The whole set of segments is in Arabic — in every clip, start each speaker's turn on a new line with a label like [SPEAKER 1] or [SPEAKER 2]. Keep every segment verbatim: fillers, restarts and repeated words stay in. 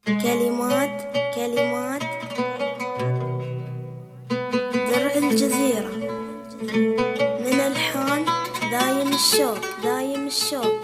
[SPEAKER 1] كلمات كلمات درع الجزيرة، من ألحان دايم الشوق دايم الشوق.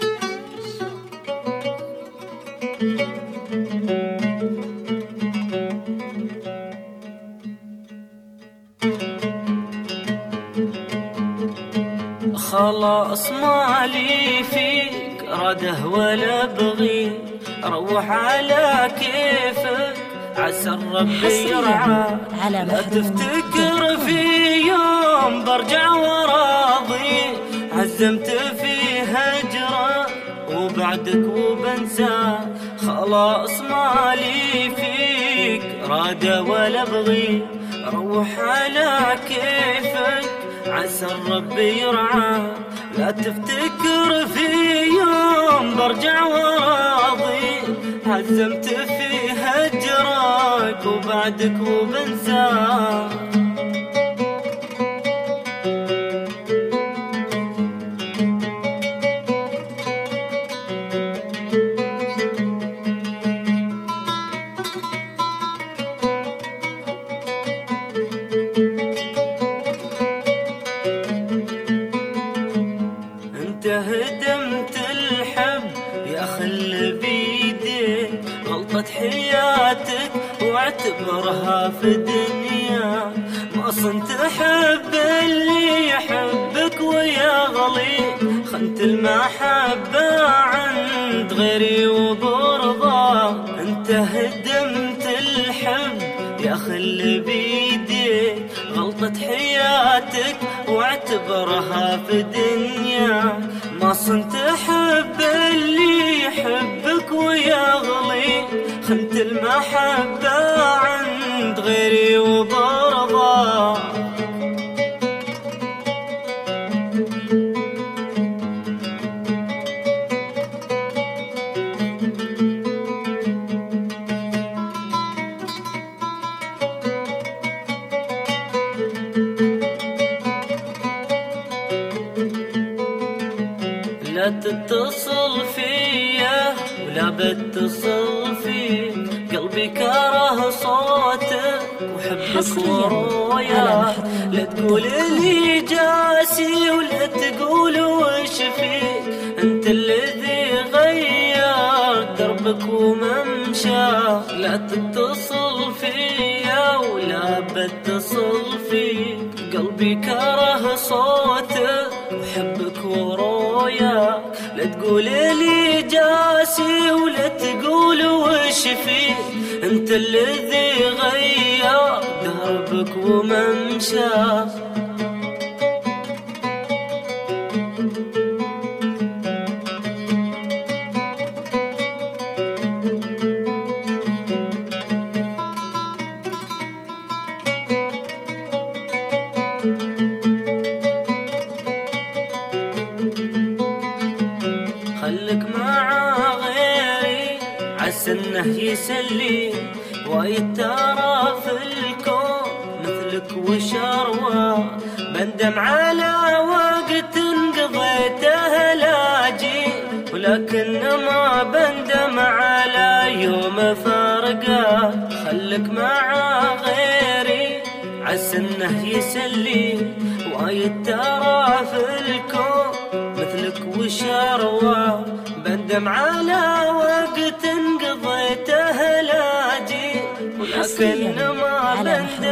[SPEAKER 2] خلاص مالي فيك رده ولا بغي، روح على كيفك عسى الرب يرعاك. لا تفتكر في يوم برجع وراضي، عزمت في هجرة وبعدك وبنساك. خلاص مالي فيك راده ولا بغي، روح على كيفك عسى الرب يرعاك. لا تفتكر في يوم برجع وراضي، عزمت في هجرك وبعدك وبنساك. انت هدمت الحب يا خل بيديك، غلطة حياتك واعتبرها في دنيا. ما صنت احب اللي يحبك ويا غلي، خنت المحبة عند غيري وبرضا. انت هدمت الحب يا خل بيديك، غلطة حياتك واعتبرها في دنيا. ما صنت احب اللي يحبك ويا غلي، خنت المحبة عند غيري وبرضا. لا تتصل فيا ولا بتصل فيك، قلبي كره صوتك وحبك ورايا. لا تقول لي جاسي ولا تقول وش فيك، انت الذي غير دربك وممشاك. لا تتصل فيا ولا بتصل فيك، قلبي كره صوتك وحبك ورايا. لا تقول لي جاسي ولا تقول وش فيك، انت الذي غير دربك وممشاك. خلك مع غيري عسى انه يسلي، ويترى في الكون مثلك وشروى. بندم على وقت قضيته لاجي، ولكن ما بندم على يوم فارقه. خلك مع غيري عسى انه يسلي، ويترى في الكون مثلك وشروى. بندم على وقت قضيته لاجي، ولكن ما بندم